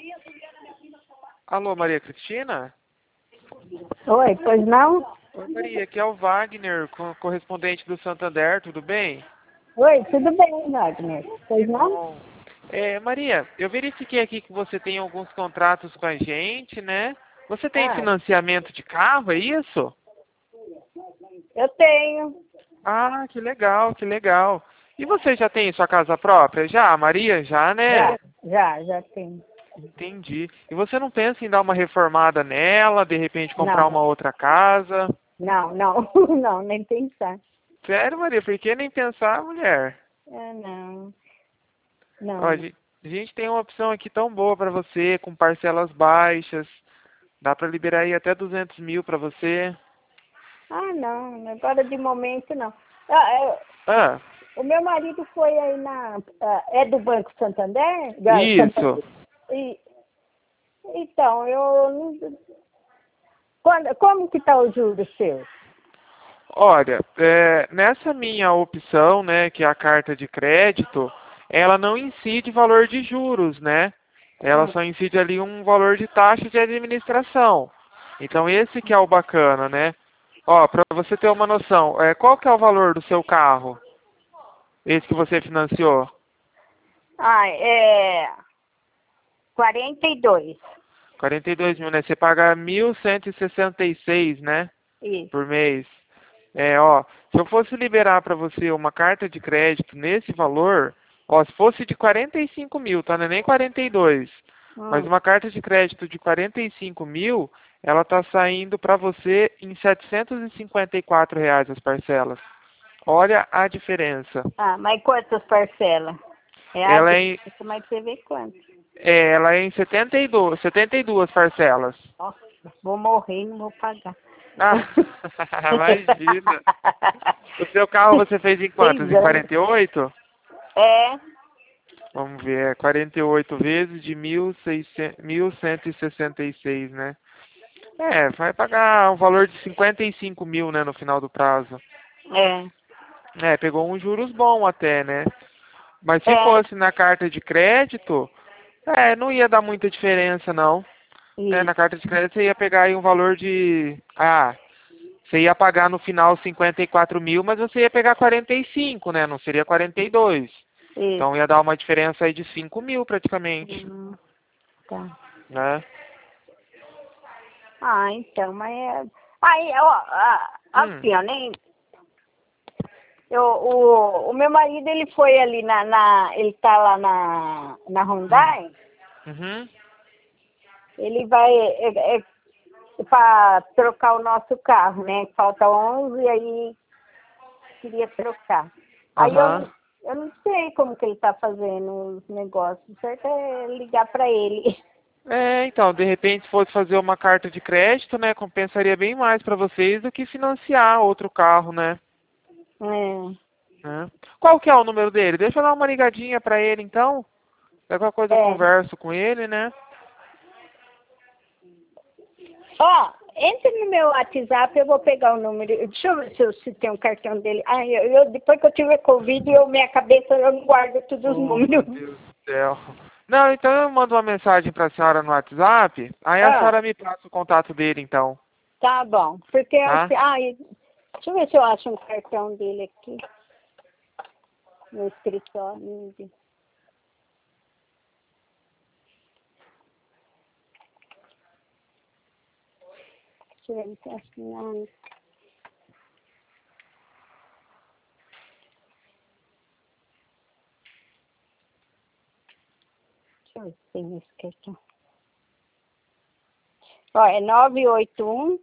Alô, Maria Cristina? Oi, pois não? Oi, Maria, aqui é o Wagner, correspondente do Santander, tudo bem? Oi, tudo bem, Wagner? Pois não? Bom. Maria, eu verifiquei aqui que você tem alguns contratos com a gente, né? Você tem Ah, financiamento de carro, é isso? eu tenho. Ah, que legal, que legal. E você já tem sua casa própria? Já, Maria? Já, né? Já tenho. Entendi. E você não pensa em dar uma reformada nela, de repente comprar Não, uma outra casa? não, não, nem pensar. Sério, Maria, por que nem pensar, mulher? Não, Ó, não. a gente tem uma opção aqui tão boa para você, com parcelas baixas. Dá para liberar aí até 200 mil para você. Não, agora de momento não. Ah, O meu marido foi aí é do Banco Santander? isso. E, então, como que tá o juro seu? Olha, nessa minha opção, né, que é a carta de crédito, ela não incide valor de juros, né? Ela Hum. só incide ali um valor de taxa de administração. Então esse que é o bacana, né? Ó, para você ter uma noção, qual que é o valor do seu carro? Esse que você financiou? É 42. 42 mil, né? Você paga 1.166, né? Isso. Por mês. Ó, se eu fosse liberar para você uma carta de crédito nesse valor, ó, se fosse de 45 mil, tá? Não é nem 42. Mas Hum. uma carta de crédito de 45 mil, ela tá saindo para você em R$ 754 as parcelas. Olha a diferença. Mas quantas parcelas? A Ela é em, diferença, mas você vê quanto. ela é em 72 parcelas. Nossa, vou morrer e não vou pagar. Ah, imagina. O seu carro você fez em 6 quantos? Em anos. 48? É, Vamos ver, 48 vezes de 1.166, né? Vai pagar um valor de 55 mil, né, no final do prazo. é, Pegou um juros bom até, né? Mas se é, fosse na carta de crédito, não ia dar muita diferença, não. Na isso. carta de crédito você ia pegar aí um valor de... você ia pagar no final 54 mil, mas você ia pegar 45, né? Não seria 42. Isso. Então ia dar uma diferença aí de 5 mil praticamente, Tá. né? Então, mas aí, ó, Hum, assim, ó, nem. O meu marido, ele foi ali ele tá lá na hum, Hyundai, uhum. ele vai para trocar o nosso carro, né? Falta 11 aí queria trocar. Aí Aham. eu não sei como que ele tá fazendo os negócios. O certo é ligar para ele. Então, de repente, se fosse fazer uma carta de crédito, né, compensaria bem mais para vocês do que financiar outro carro, né? É, Né? Qual que é o número dele? Deixa eu dar uma ligadinha para ele, então. Qualquer coisa eu é. converso com ele, né? Ó, entre no meu WhatsApp, eu vou pegar o número. Deixa eu ver se tem um cartão dele. Depois que eu tive Covid, minha cabeça eu não guardo todos os Oh, meu números. Deus do céu. Não, então eu mando uma mensagem para a senhora no WhatsApp, aí a Ah, senhora me passa o contato dele, então, tá bom. Porque tá? assim, deixa eu ver se eu acho um cartão dele aqui no escritório. Deixa eu ver se assinando. Deixa eu ver se tem esse cartão. Ó, é 981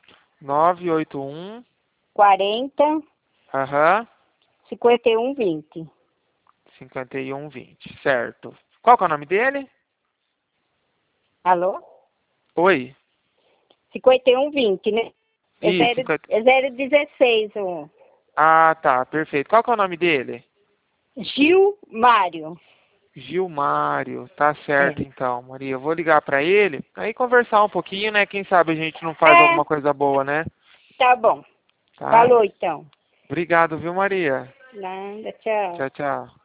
981, 40 aham, 51 20. 5120, certo. Qual que é o nome dele? Alô? Oi. 51 20, né? Isso, 50. É 016, o Ah, tá, perfeito. Qual que é o nome dele? Gil Mário. Gilmário, tá É. certo então, Maria. Eu vou ligar pra ele, aí conversar um pouquinho, né? Quem sabe a gente não faz É, alguma coisa boa, né? tá bom. Tá? Falou então. Obrigado, viu, Maria? Nada, tchau. Tchau, tchau.